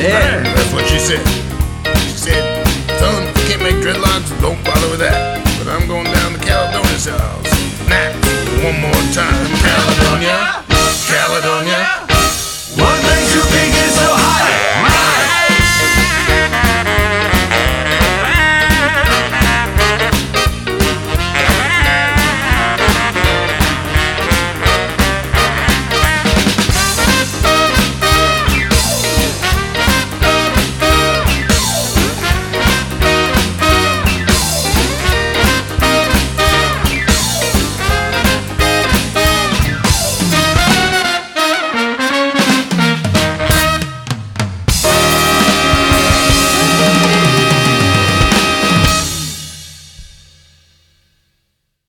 Yeah. That's what she said. She said, son, if you can't make dreadlocks, don't bother with that. But I'm going down to Caledonia's house. Now, one more time. Caledonia, Caledonia.